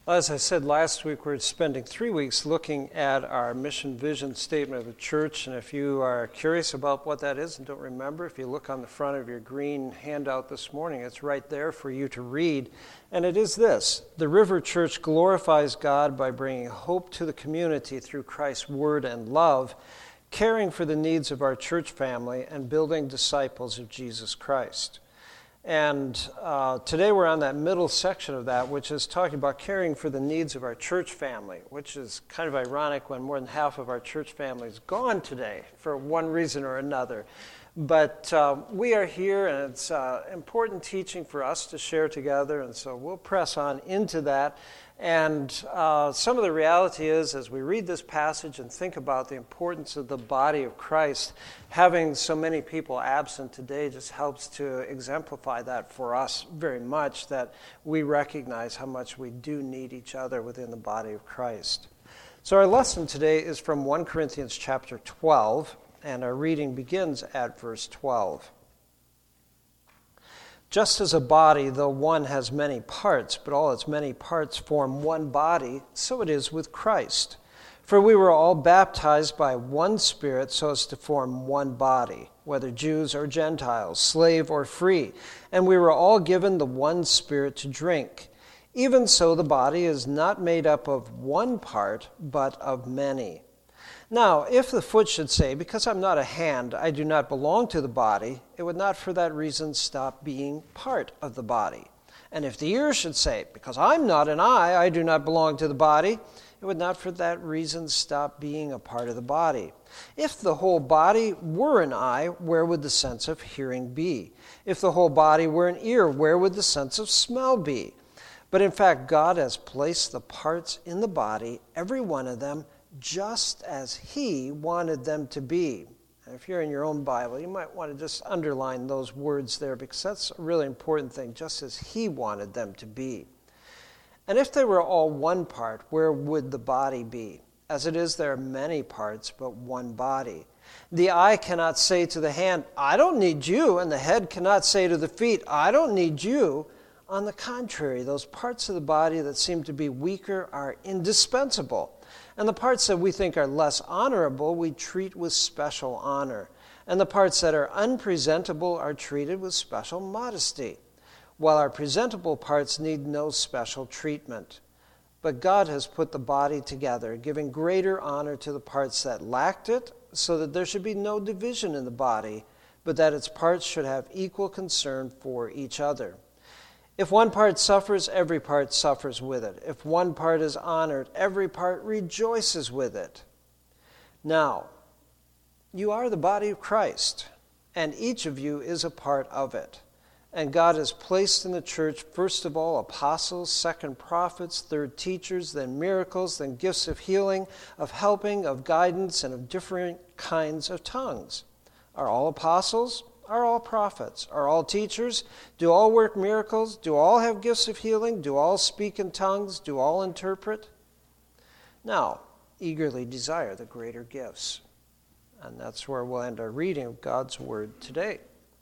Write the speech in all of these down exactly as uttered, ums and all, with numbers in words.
Well, as I said last week, we're spending three weeks looking at our mission vision statement of the church. And if you are curious about what that is and don't remember, if you look on the front of your green handout this morning, it's right there for you to read. And it is this: the River Church glorifies God by bringing hope to the community through Christ's word and love, caring for the needs of our church family, and building disciples of Jesus Christ. And uh, today we're on that middle section of that, which is talking about caring for the needs of our church family, which is kind of ironic when more than half of our church family is gone today for one reason or another. But uh, we are here, and it's uh, important teaching for us to share together, and so we'll press on into that. And uh, some of the reality is, as we read this passage and think about the importance of the body of Christ, having so many people absent today just helps to exemplify that for us very much, that we recognize how much we do need each other within the body of Christ. So our lesson today is from First Corinthians chapter twelve, and our reading begins at verse twelve. Just as a body, though one has many parts, but all its many parts form one body, so it is with Christ. For we were all baptized by one Spirit so as to form one body, whether Jews or Gentiles, slave or free, and we were all given the one Spirit to drink. Even so, the body is not made up of one part, but of many. Now, if the foot should say, because I'm not a hand, I do not belong to the body, it would not for that reason stop being part of the body. And if the ear should say, because I'm not an eye, I do not belong to the body, it would not for that reason stop being a part of the body. If the whole body were an eye, where would the sense of hearing be? If the whole body were an ear, where would the sense of smell be? But in fact, God has placed the parts in the body, every one of them, just as he wanted them to be. And if you're in your own Bible, you might want to just underline those words there, because that's a really important thing, just as he wanted them to be. And if they were all one part, where would the body be? As it is, there are many parts, but one body. The eye cannot say to the hand, I don't need you, and the head cannot say to the feet, I don't need you. On the contrary, those parts of the body that seem to be weaker are indispensable. And the parts that we think are less honorable, we treat with special honor. And the parts that are unpresentable are treated with special modesty, while our presentable parts need no special treatment. But God has put the body together, giving greater honor to the parts that lacked it, so that there should be no division in the body, but that its parts should have equal concern for each other. If one part suffers, every part suffers with it. If one part is honored, every part rejoices with it. Now, you are the body of Christ, and each of you is a part of it. And God has placed in the church, first of all, apostles, second prophets, third teachers, then miracles, then gifts of healing, of helping, of guidance, and of different kinds of tongues. Are all apostles? Are all prophets? Are all teachers? Do all work miracles? Do all have gifts of healing? Do all speak in tongues? Do all interpret? Now, eagerly desire the greater gifts. And that's where we'll end our reading of God's Word today.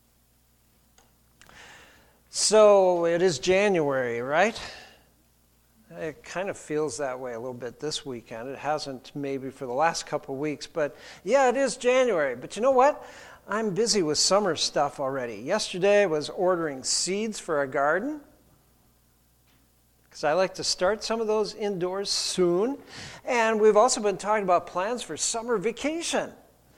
So, it is January, right? It kind of feels that way a little bit this weekend. It hasn't maybe for the last couple of weeks, but yeah, it is January. But you know what? I'm busy with summer stuff already. Yesterday I was ordering seeds for our garden, because I like to start some of those indoors soon. And we've also been talking about plans for summer vacation.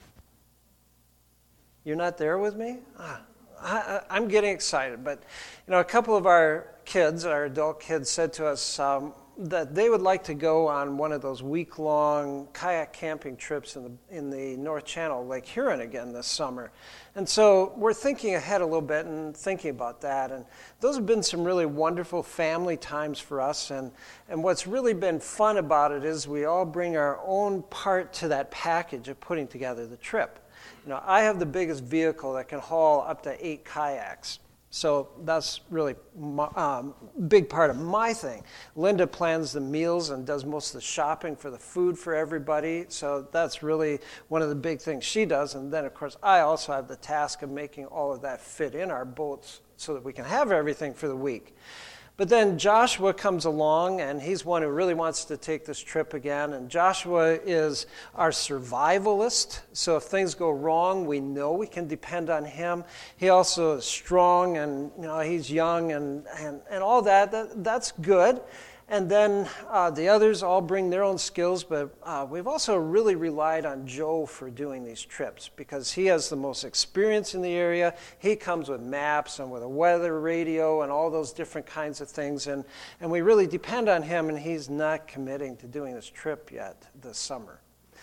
You're not there with me? Ah, I, I'm getting excited. But, you know, a couple of our kids, our adult kids, said to us um, that they would like to go on one of those week-long kayak camping trips in the in the North Channel, Lake Huron again this summer. And so we're thinking ahead a little bit and thinking about that. And those have been some really wonderful family times for us. And, and what's really been fun about it is we all bring our own part to that package of putting together the trip. You know, I have the biggest vehicle that can haul up to eight kayaks. So that's really a um, big part of my thing. Linda plans the meals and does most of the shopping for the food for everybody. So that's really one of the big things she does. And then, of course, I also have the task of making all of that fit in our boats so that we can have everything for the week. But then Joshua comes along, and he's one who really wants to take this trip again. And Joshua is our survivalist. So if things go wrong, we know we can depend on him. He also is strong, and you know he's young, and, and, and all that. that. That's good. And then uh, the others all bring their own skills, but uh, we've also really relied on Joe for doing these trips because he has the most experience in the area. He comes with maps and with a weather radio and all those different kinds of things, and, and we really depend on him, and he's not committing to doing this trip yet this summer.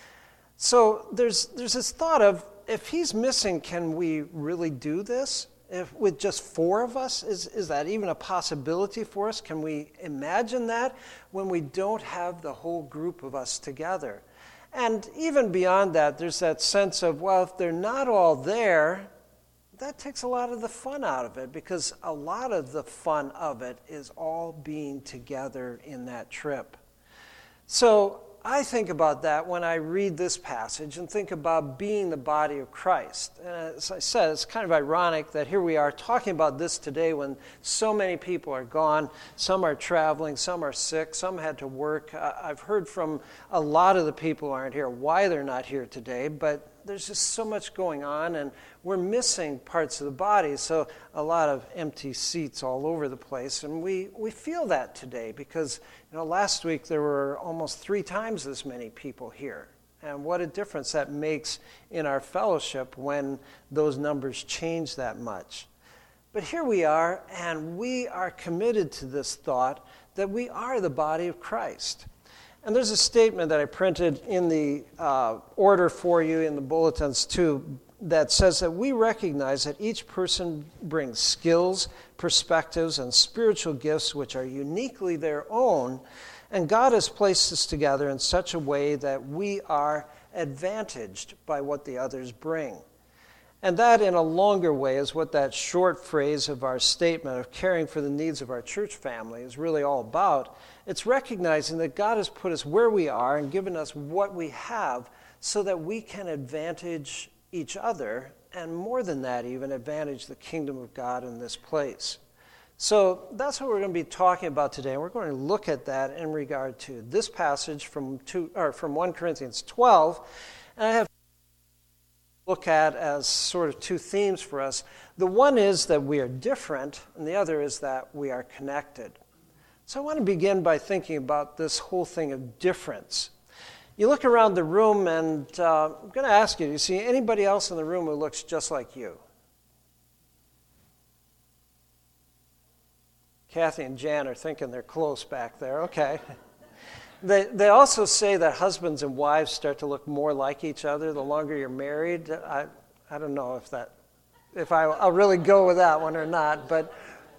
So there's there's this thought of, if he's missing, can we really do this? If with just four of us, is, is that even a possibility for us? Can we imagine that when we don't have the whole group of us together? And even beyond that, there's that sense of, well, if they're not all there, that takes a lot of the fun out of it, because a lot of the fun of it is all being together in that trip. So I think about that when I read this passage and think about being the body of Christ. And as I said, it's kind of ironic that here we are talking about this today when so many people are gone. Some are traveling, some are sick, some had to work. I've heard from a lot of the people who aren't here why they're not here today, but there's just so much going on, and we're missing parts of the body, so a lot of empty seats all over the place. And we, we feel that today because, you know, last week there were almost three times as many people here. And what a difference that makes in our fellowship when those numbers change that much. But here we are, and we are committed to this thought that we are the body of Christ. And there's a statement that I printed in the uh, order for you in the bulletins too, that says that we recognize that each person brings skills, perspectives, and spiritual gifts which are uniquely their own, and God has placed us together in such a way that we are advantaged by what the others bring. And that, in a longer way, is what that short phrase of our statement of caring for the needs of our church family is really all about. It's recognizing that God has put us where we are and given us what we have so that we can advantage each other, and more than that, even advantage the kingdom of God in this place. So that's what we're going to be talking about today. We're going to look at that in regard to this passage from two, or from First Corinthians twelve. And I have look at as sort of two themes for us. The one is that we are different, and the other is that we are connected. So I want to begin by thinking about this whole thing of difference. You look around the room, and uh, I'm going to ask you, do you see anybody else in the room who looks just like you? Kathy and Jan are thinking they're close back there. Okay. They they also say that husbands and wives start to look more like each other the longer you're married. I I don't know if that if I, I'll really go with that one or not, but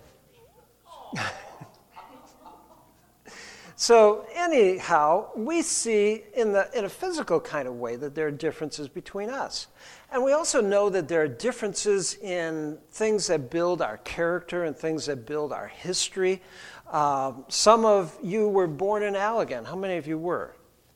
so anyhow, we see in the in a physical kind of way that there are differences between us. And we also know that there are differences in things that build our character and things that build our history. Uh, some of you were born in Allegan. How many of you were?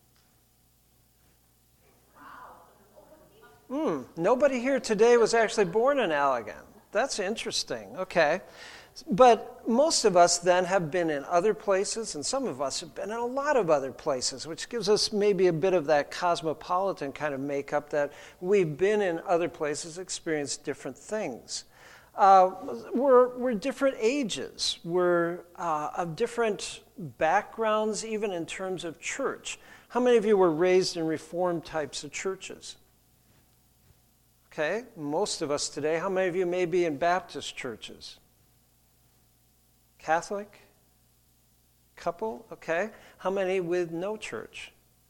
Hmm, nobody here today was actually born in Allegan. That's interesting. Okay. But most of us then have been in other places, and some of us have been in a lot of other places, which gives us maybe a bit of that cosmopolitan kind of makeup that we've been in other places, experienced different things. Uh, we're, we're different ages. We're uh, of different backgrounds, even in terms of church. How many of you were raised in Reformed types of churches? Okay, most of us today. How many of you may be in Baptist churches? Catholic? Couple? Okay. How many with no church?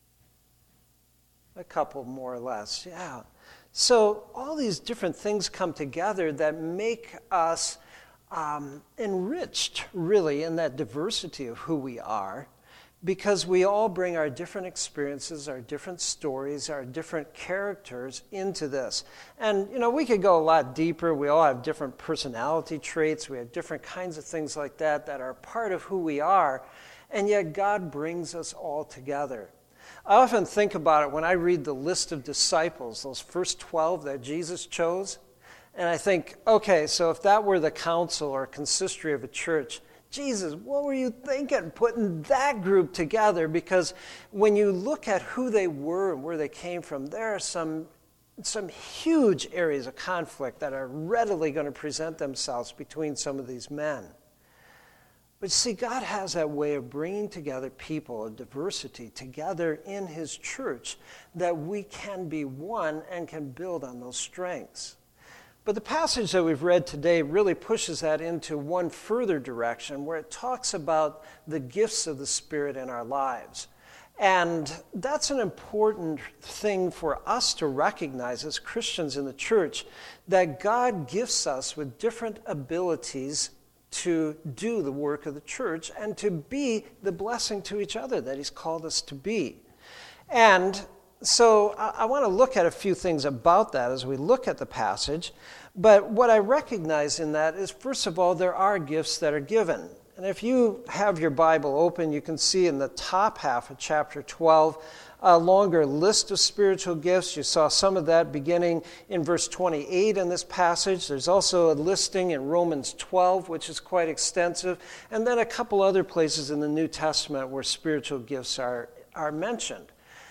A couple, more or less, yeah. So all these different things come together that make us um, enriched, really, in that diversity of who we are, because we all bring our different experiences, our different stories, our different characters into this. And, you know, we could go a lot deeper. We all have different personality traits. We have different kinds of things like that that are part of who we are, and yet God brings us all together. I often think about it when I read the list of disciples, those first twelve that Jesus chose, and I think, okay, so if that were the council or consistory of a church, Jesus, what were you thinking putting that group together? Because when you look at who they were and where they came from, there are some, some huge areas of conflict that are readily going to present themselves between some of these men. But see, God has that way of bringing together people of diversity together in his church that we can be one and can build on those strengths. But the passage that we've read today really pushes that into one further direction where it talks about the gifts of the Spirit in our lives. And that's an important thing for us to recognize as Christians in the church, that God gifts us with different abilities to do the work of the church and to be the blessing to each other that he's called us to be. And so I, I want to look at a few things about that as we look at the passage. But what I recognize in that is, first of all, there are gifts that are given. And if you have your Bible open, you can see in the top half of chapter twelve a longer list of spiritual gifts. You saw some of that beginning in verse twenty-eight in this passage. There's also a listing in Romans twelve, which is quite extensive, and then a couple other places in the New Testament where spiritual gifts are, are mentioned.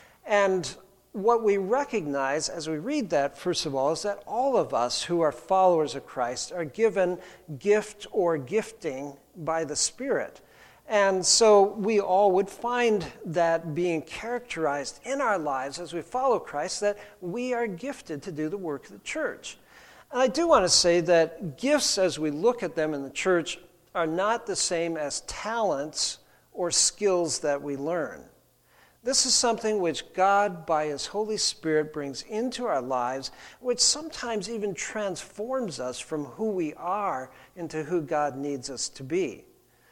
And what we recognize as we read that, first of all, is that all of us who are followers of Christ are given gift or gifting by the Spirit. And so we all would find that being characterized in our lives as we follow Christ, that we are gifted to do the work of the church. And I do want to say that gifts, as we look at them in the church, are not the same as talents or skills that we learn. This is something which God, by his Holy Spirit, brings into our lives, which sometimes even transforms us from who we are into who God needs us to be.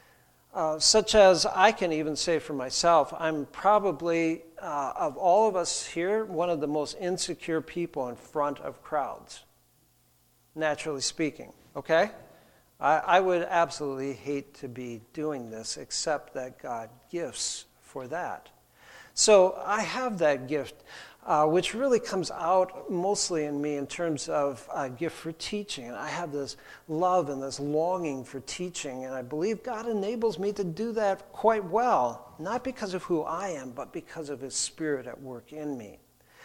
Uh, such as I can even say for myself, I'm probably, uh, of all of us here, one of the most insecure people in front of crowds, naturally speaking, okay? I, I would absolutely hate to be doing this, except that God gifts for that. So I have that gift, uh, which really comes out mostly in me in terms of a gift for teaching. And I have this love and this longing for teaching, and I believe God enables me to do that quite well, not because of who I am, but because of his Spirit at work in me.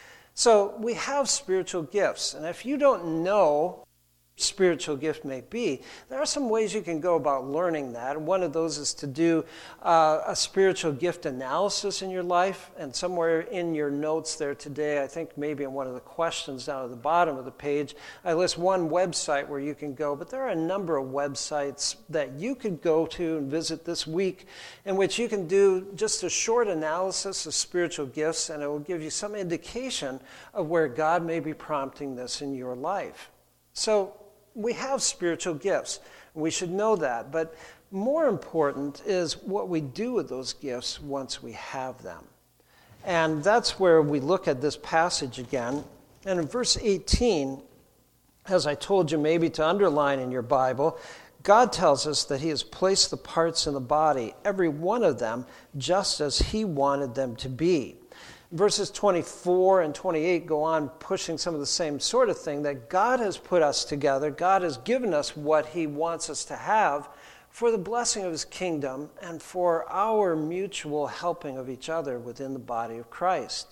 So we have spiritual gifts, and if you don't know spiritual gift may be, there are some ways you can go about learning that. And one of those is to do uh, a spiritual gift analysis in your life. And somewhere in your notes there today, I think maybe in one of the questions down at the bottom of the page, I list one website where you can go. But there are a number of websites that you could go to and visit this week in which you can do just a short analysis of spiritual gifts, and it will give you some indication of where God may be prompting this in your life. So we have spiritual gifts. We should know that. But more important is what we do with those gifts once we have them. And that's where we look at this passage again. And in verse eighteen, as I told you maybe to underline in your Bible, God tells us that he has placed the parts in the body, every one of them, just as he wanted them to be. Verses twenty-four and twenty-eight go on pushing some of the same sort of thing, that God has put us together. God has given us what he wants us to have for the blessing of his kingdom and for our mutual helping of each other within the body of Christ.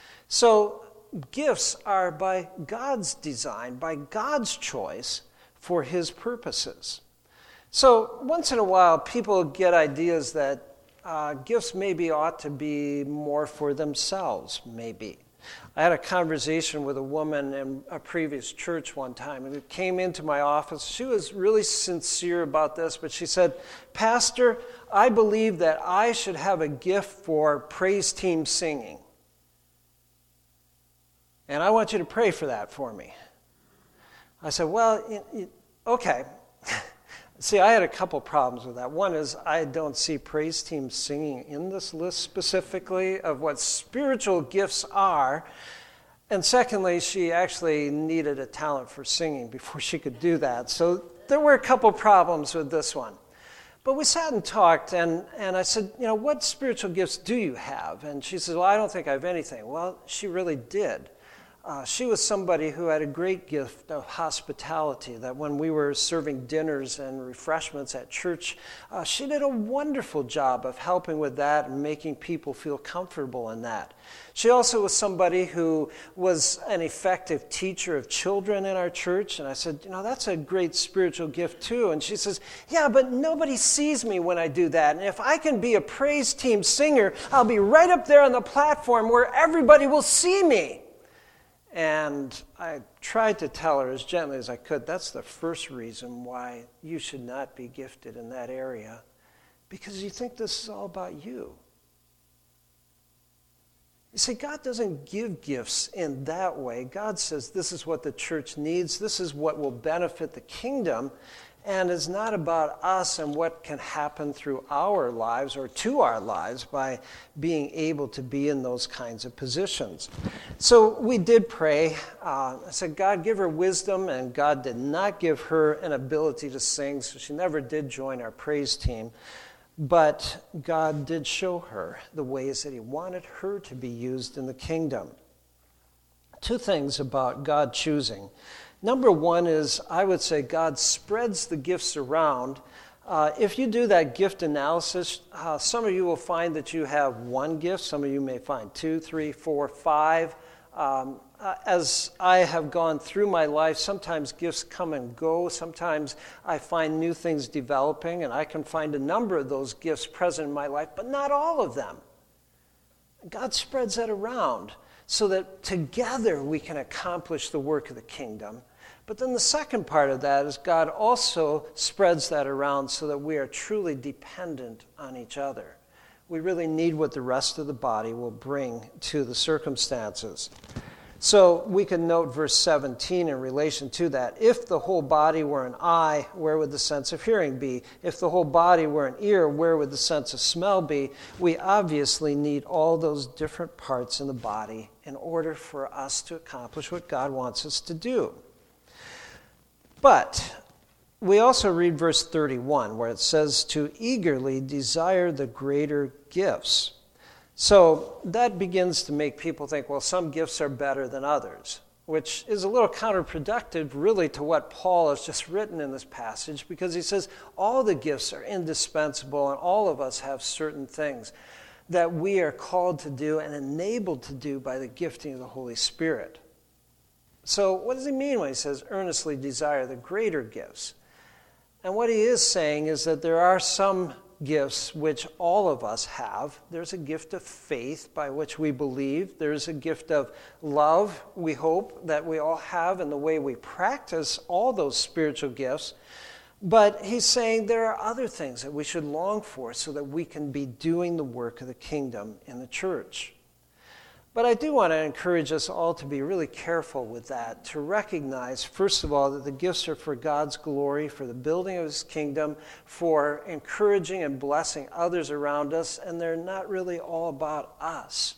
So gifts are by God's design, by God's choice for his purposes. So once in a while, people get ideas that Uh, gifts maybe ought to be more for themselves, maybe. I had a conversation with a woman in a previous church one time, and it came into my office. She was really sincere about this, but she said, "Pastor, I believe that I should have a gift for praise team singing. And I want you to pray for that for me." I said, "Well, it, it, okay." See, I had a couple problems with that. One is I don't see praise team singing in this list specifically of what spiritual gifts are. And secondly, she actually needed a talent for singing before she could do that. So there were a couple problems with this one. But we sat and talked, and, and I said, you know, what spiritual gifts do you have? And she said, well, I don't think I have anything. Well, she really did. Uh, she was somebody who had a great gift of hospitality, that when we were serving dinners and refreshments at church, uh, she did a wonderful job of helping with that and making people feel comfortable in that. She also was somebody who was an effective teacher of children in our church, and I said, you know, that's a great spiritual gift too. And she says, yeah, but nobody sees me when I do that, and if I can be a praise team singer, I'll be right up there on the platform where everybody will see me. And I tried to tell her as gently as I could, that's the first reason why you should not be gifted in that area, because you think this is all about you. You see, God doesn't give gifts in that way. God says this is what the church needs, this is what will benefit the kingdom, and it's not about us and what can happen through our lives or to our lives by being able to be in those kinds of positions. So we did pray. Uh, I said, God, give her wisdom, and God did not give her an ability to sing, so she never did join our praise team. But God did show her the ways that he wanted her to be used in the kingdom. Two things about God choosing. Number one is, I would say, God spreads the gifts around. Uh, if you do that gift analysis, uh, some of you will find that you have one gift. Some of you may find two, three, four, five. Um, uh, as I have gone through my life, sometimes gifts come and go. Sometimes I find new things developing, and I can find a number of those gifts present in my life, but not all of them. God spreads that around so that together we can accomplish the work of the kingdom. But then the second part of that is God also spreads that around so that we are truly dependent on each other. We really need what the rest of the body will bring to the circumstances. So we can note verse seventeen in relation to that. If the whole body were an eye, where would the sense of hearing be? If the whole body were an ear, where would the sense of smell be? We obviously need all those different parts in the body in order for us to accomplish what God wants us to do. But we also read verse thirty-one, where it says to eagerly desire the greater gifts. So that begins to make people think, well, some gifts are better than others, which is a little counterproductive really to what Paul has just written in this passage, because he says all the gifts are indispensable and all of us have certain things that we are called to do and enabled to do by the gifting of the Holy Spirit. So what does he mean when he says earnestly desire the greater gifts? And what he is saying is that there are some gifts which all of us have. There's a gift of faith by which we believe. There's a gift of love, we hope, that we all have in the way we practice all those spiritual gifts. But he's saying there are other things that we should long for so that we can be doing the work of the kingdom in the church. But I do want to encourage us all to be really careful with that, to recognize, first of all, that the gifts are for God's glory, for the building of his kingdom, for encouraging and blessing others around us, and they're not really all about us.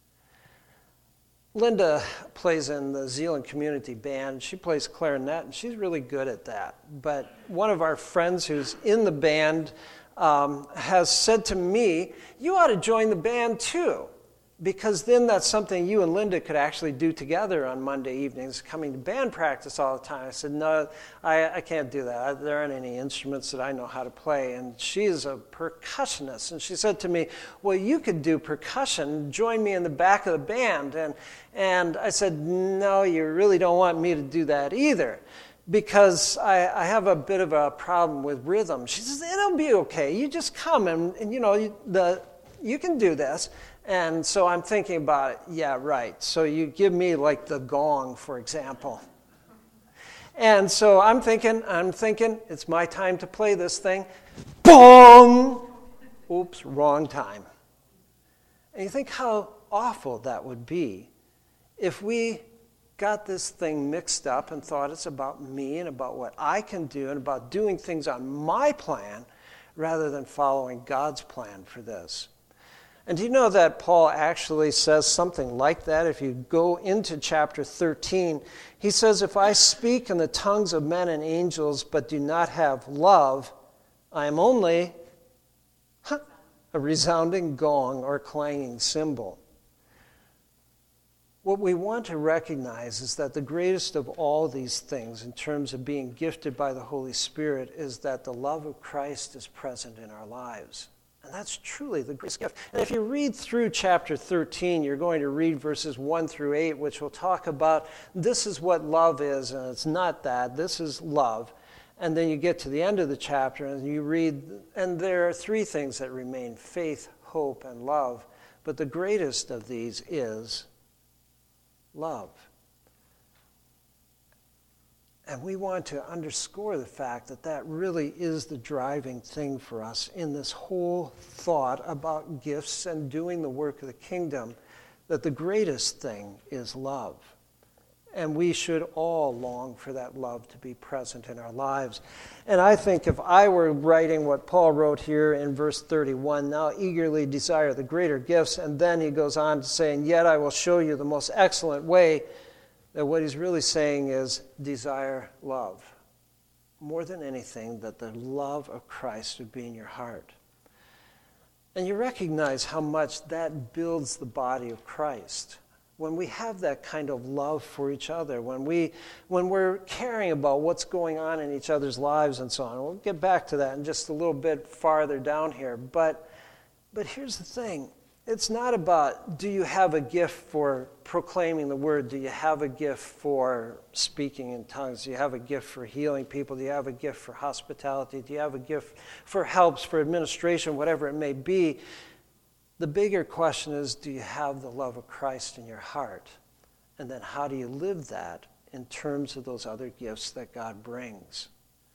Linda plays in the Zeeland Community Band. She plays clarinet, and she's really good at that. But one of our friends who's in the band um, has said to me, you ought to join the band too, because then that's something you and Linda could actually do together on Monday evenings, coming to band practice all the time. I said, no, I, I can't do that. There aren't any instruments that I know how to play. And she's a percussionist. And she said to me, well, you could do percussion. Join me in the back of the band. And, and I said, no, you really don't want me to do that either, because I, I have a bit of a problem with rhythm. She says, it'll be okay. You just come and, and you know, you, the, you can do this. And so I'm thinking about it, yeah, right. So you give me like the gong, for example. And so I'm thinking, I'm thinking, it's my time to play this thing. Boom! Oops, wrong time. And you think how awful that would be if we got this thing mixed up and thought it's about me and about what I can do and about doing things on my plan rather than following God's plan for this. And do you know that Paul actually says something like that? If you go into chapter thirteen, he says, if I speak in the tongues of men and angels but do not have love, I am only huh, a resounding gong or clanging cymbal. What we want to recognize is that the greatest of all these things in terms of being gifted by the Holy Spirit is that the love of Christ is present in our lives. And that's truly the greatest gift. And if you read through chapter thirteen, you're going to read verses one through eight, which will talk about this is what love is, and it's not that. This is love. And then you get to the end of the chapter, and you read, and there are three things that remain: faith, hope, and love. But the greatest of these is love. And we want to underscore the fact that that really is the driving thing for us in this whole thought about gifts and doing the work of the kingdom, that the greatest thing is love. And we should all long for that love to be present in our lives. And I think if I were writing what Paul wrote here in verse thirty-one, now eagerly desire the greater gifts, and then he goes on to say, and yet I will show you the most excellent way, that what he's really saying is desire love. More than anything, that the love of Christ would be in your heart. And you recognize how much that builds the body of Christ. When we have that kind of love for each other, when, we, when we're caring about what's going on in each other's lives and so on. We'll get back to that in just a little bit farther down here. But, but here's the thing. It's not about, do you have a gift for proclaiming the word? Do you have a gift for speaking in tongues? Do you have a gift for healing people? Do you have a gift for hospitality? Do you have a gift for helps, for administration, whatever it may be? The bigger question is, do you have the love of Christ in your heart? And then how do you live that in terms of those other gifts that God brings?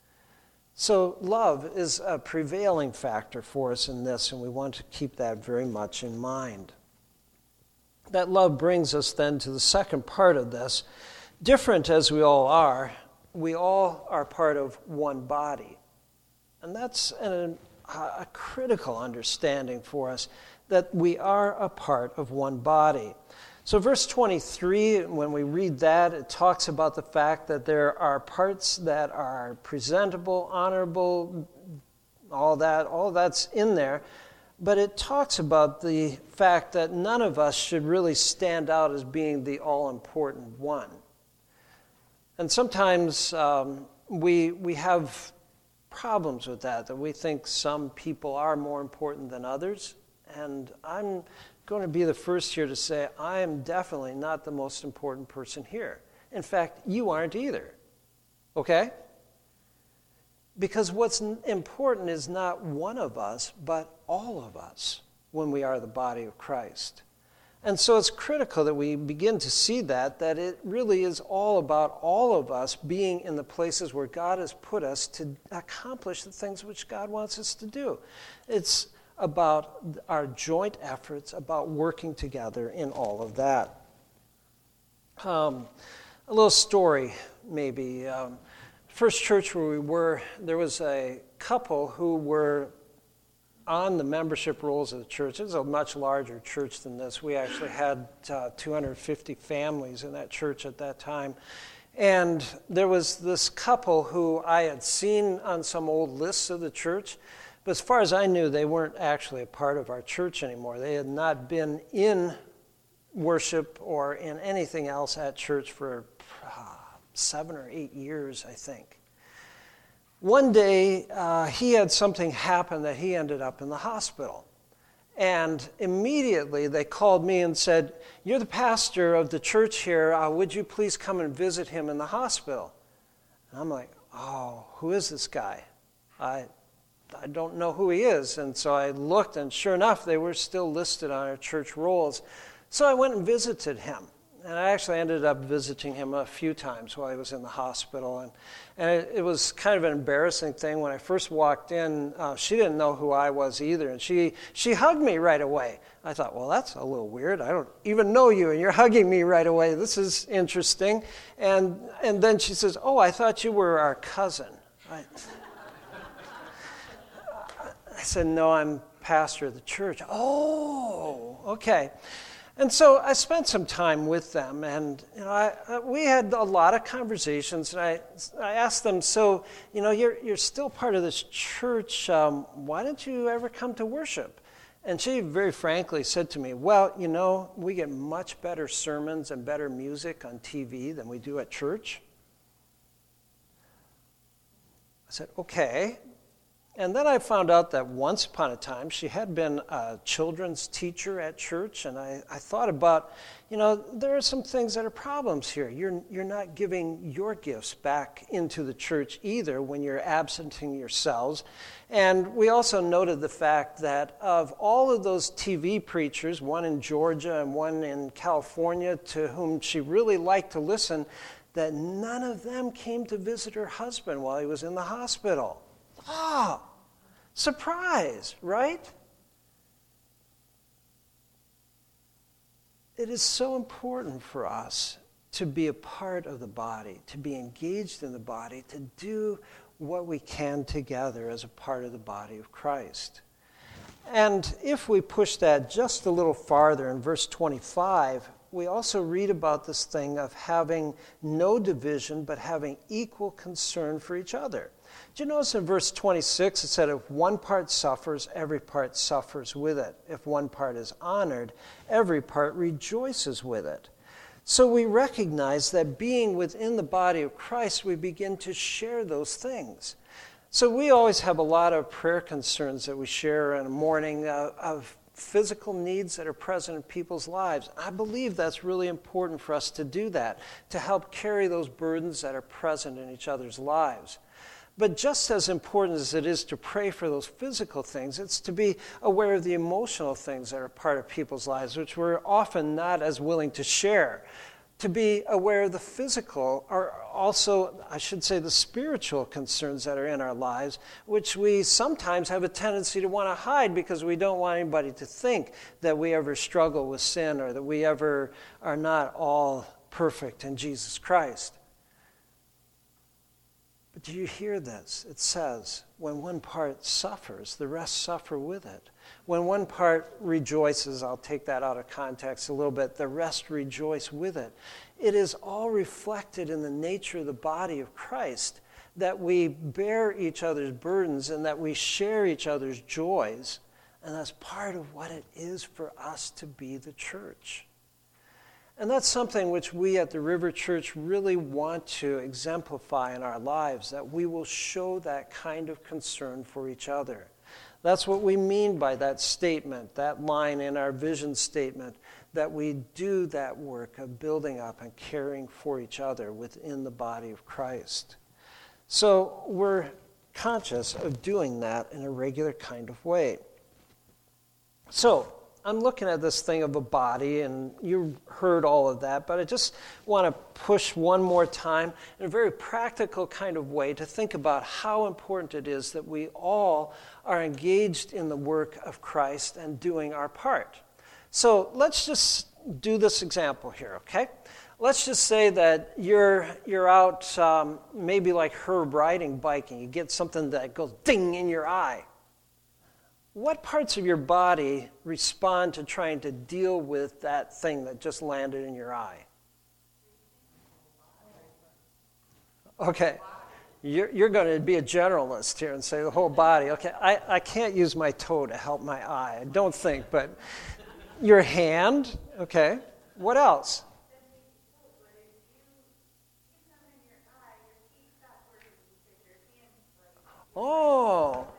So love is a prevailing factor for us in this, and we want to keep that very much in mind. That love brings us then to the second part of this. Different as we all are, we all are part of one body. And that's an, a critical understanding for us, that we are a part of one body. So verse twenty-three, when we read that, it talks about the fact that there are parts that are presentable, honorable, all that, all that's in there. But it talks about the fact that none of us should really stand out as being the all-important one. And sometimes um, we we have problems with that, that we think some people are more important than others. And I'm going to be the first here to say I am definitely not the most important person here. In fact, you aren't either. Okay? Because what's important is not one of us, but all of us when we are the body of Christ. And so it's critical that we begin to see that, that it really is all about all of us being in the places where God has put us to accomplish the things which God wants us to do. It's about our joint efforts, about working together in all of that. Um, a little story, maybe. Um, first church where we were, there was a couple who were on the membership rolls of the church. It was a much larger church than this. We actually had uh, two hundred fifty families in that church at that time. And there was this couple who I had seen on some old lists of the church. But as far as I knew, they weren't actually a part of our church anymore. They had not been in worship or in anything else at church for uh, seven or eight years, I think. One day, uh, he had something happen that he ended up in the hospital. And immediately they called me and said, "You're the pastor of the church here. Uh, would you please come and visit him in the hospital?" And I'm like, oh, who is this guy? I I don't know who he is. And so I looked, and sure enough, they were still listed on our church rolls. So I went and visited him. And I actually ended up visiting him a few times while he was in the hospital. And, and it, it was kind of an embarrassing thing. When I first walked in, uh, she didn't know who I was either. And she, she hugged me right away. I thought, well, that's a little weird. I don't even know you, and you're hugging me right away. This is interesting. And, and then she says, "Oh, I thought you were our cousin." I, I said, "No, I'm pastor of the church." "Oh, okay." And so I spent some time with them, and you know, I, we had a lot of conversations. And I, I asked them, "So, you know, you're you're still part of this church. Um, why didn't you ever come to worship?" And she very frankly said to me, well, you know, we get much better sermons and better music on T V than we do at church. I said, okay. And then I found out that once upon a time she had been a children's teacher at church, and I, I thought about, you know, there are some things that are problems here. You're, you're not giving your gifts back into the church either when you're absenting yourselves. And we also noted the fact that of all of those T V preachers, one in Georgia and one in California, to whom she really liked to listen, that none of them came to visit her husband while he was in the hospital. Ah, surprise, right? It is so important for us to be a part of the body, to be engaged in the body, to do what we can together as a part of the body of Christ. And if we push that just a little farther in verse twenty-five, we also read about this thing of having no division, but having equal concern for each other. Do you notice in verse twenty-six, it said, if one part suffers, every part suffers with it. If one part is honored, every part rejoices with it. So we recognize that being within the body of Christ, we begin to share those things. So we always have a lot of prayer concerns that we share in the morning uh, of physical needs that are present in people's lives. I believe that's really important for us to do that, to help carry those burdens that are present in each other's lives. But just as important as it is to pray for those physical things, it's to be aware of the emotional things that are part of people's lives, which we're often not as willing to share. To be aware of the physical are also, I should say, the spiritual concerns that are in our lives, which we sometimes have a tendency to want to hide because we don't want anybody to think that we ever struggle with sin or that we ever are not all perfect in Jesus Christ. But do you hear this? It says, when one part suffers, the rest suffer with it. When one part rejoices, I'll take that out of context a little bit, the rest rejoice with it. It is all reflected in the nature of the body of Christ, that we bear each other's burdens and that we share each other's joys. And that's part of what it is for us to be the church. And that's something which we at the River Church really want to exemplify in our lives, that we will show that kind of concern for each other. That's what we mean by that statement, that line in our vision statement, that we do that work of building up and caring for each other within the body of Christ. So we're conscious of doing that in a regular kind of way. So, I'm looking at this thing of a body, and you heard all of that, but I just want to push one more time in a very practical kind of way to think about how important it is that we all are engaged in the work of Christ and doing our part. So let's just do this example here, okay? Let's just say that you're you're out, um, maybe like Herb riding biking. You get something that goes ding in your eye. What parts of your body respond to trying to deal with that thing that just landed in your eye? Okay, you're, you're going to be a generalist here and say the whole body. Okay, I, I can't use my toe to help my eye, I don't think, but your hand, okay. What else? Oh.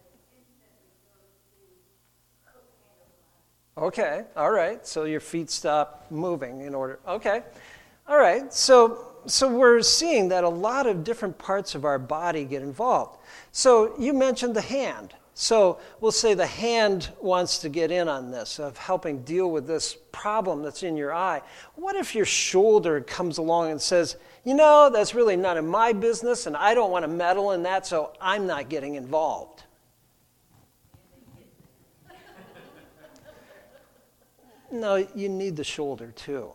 Okay, all right. So your feet stop moving in order. Okay, all right. So so we're seeing that a lot of different parts of our body get involved. So you mentioned the hand. So we'll say the hand wants to get in on this, of helping deal with this problem that's in your eye. What if your shoulder comes along and says, you know, that's really none of my business, and I don't want to meddle in that, so I'm not getting involved? No, you need the shoulder too.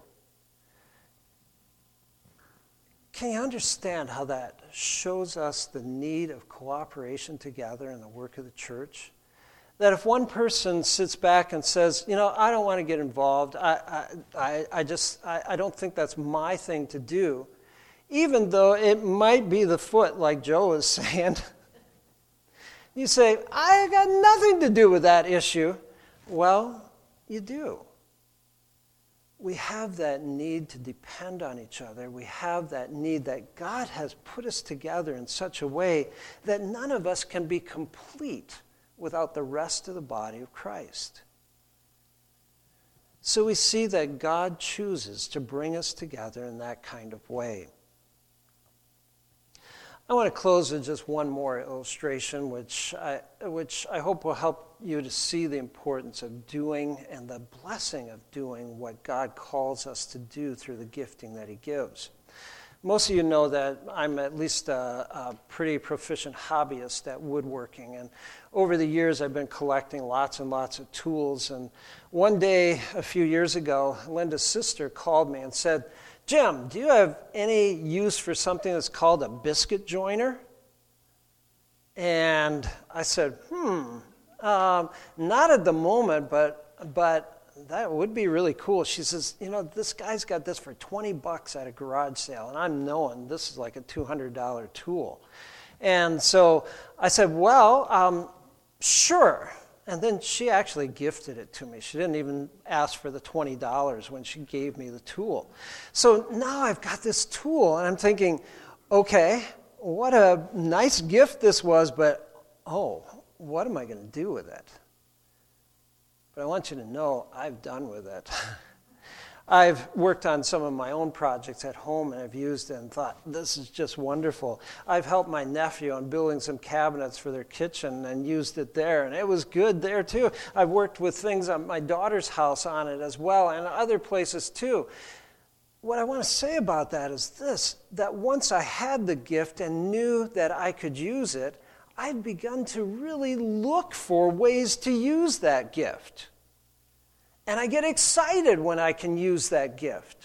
Can you understand how that shows us the need of cooperation together in the work of the church? That if one person sits back and says, you know, I don't want to get involved, I, I, I just, I, I don't think that's my thing to do, even though it might be the foot, like Joe was saying, you say, I got nothing to do with that issue. Well, you do. We have that need to depend on each other. We have that need that God has put us together in such a way that none of us can be complete without the rest of the body of Christ. So we see that God chooses to bring us together in that kind of way. I want to close with just one more illustration, which I, which I hope will help you to see the importance of doing and the blessing of doing what God calls us to do through the gifting that he gives. Most of you know that I'm at least a, a pretty proficient hobbyist at woodworking, and over the years I've been collecting lots and lots of tools. And one day, a few years ago, Linda's sister called me and said, "Jim, do you have any use for something that's called a biscuit joiner?" And I said, hmm, um, not at the moment, but but that would be really cool. She says, you know, this guy's got this for twenty bucks at a garage sale, and I'm knowing this is like a two hundred dollars tool. And so I said, well, um, sure. And then she actually gifted it to me. She didn't even ask for the twenty dollars when she gave me the tool. So now I've got this tool, and I'm thinking, okay, what a nice gift this was, but, oh, what am I going to do with it? But I want you to know I've done with it. I've worked on some of my own projects at home, and I've used it and thought, this is just wonderful. I've helped my nephew on building some cabinets for their kitchen and used it there, and it was good there too. I've worked with things on my daughter's house on it as well, and other places too. What I want to say about that is this, that once I had the gift and knew that I could use it, I'd begun to really look for ways to use that gift. And I get excited when I can use that gift.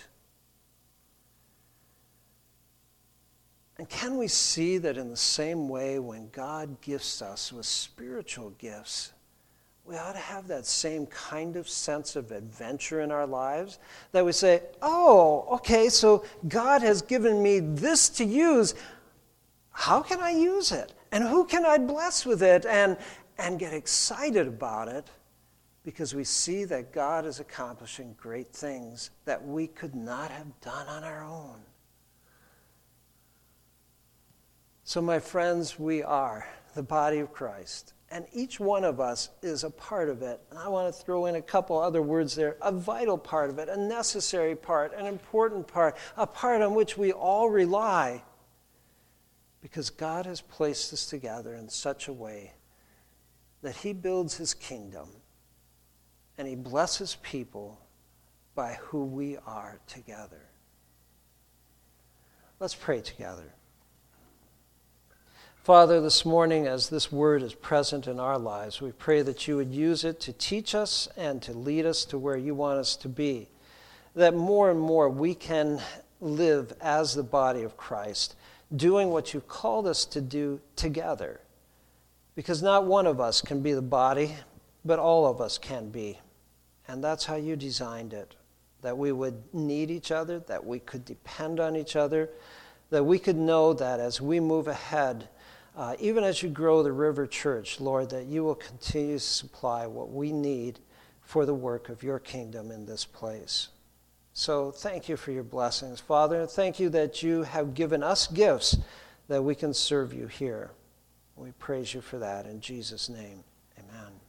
And can we see that in the same way when God gifts us with spiritual gifts, we ought to have that same kind of sense of adventure in our lives, that we say, oh, okay, so God has given me this to use. How can I use it? And who can I bless with it? And, and get excited about it, because we see that God is accomplishing great things that we could not have done on our own. So, my friends, we are the body of Christ, and each one of us is a part of it. And I want to throw in a couple other words there, a vital part of it, a necessary part, an important part, a part on which we all rely, because God has placed us together in such a way that he builds his kingdom and he blesses people by who we are together. Let's pray together. Father, this morning, as this word is present in our lives, we pray that you would use it to teach us and to lead us to where you want us to be, that more and more we can live as the body of Christ, doing what you've called us to do together. Because not one of us can be the body, but all of us can be. And that's how you designed it, that we would need each other, that we could depend on each other, that we could know that as we move ahead, uh, even as you grow the River Church, Lord, that you will continue to supply what we need for the work of your kingdom in this place. So thank you for your blessings, Father. Thank you that you have given us gifts that we can serve you here. We praise you for that in Jesus' name. Amen.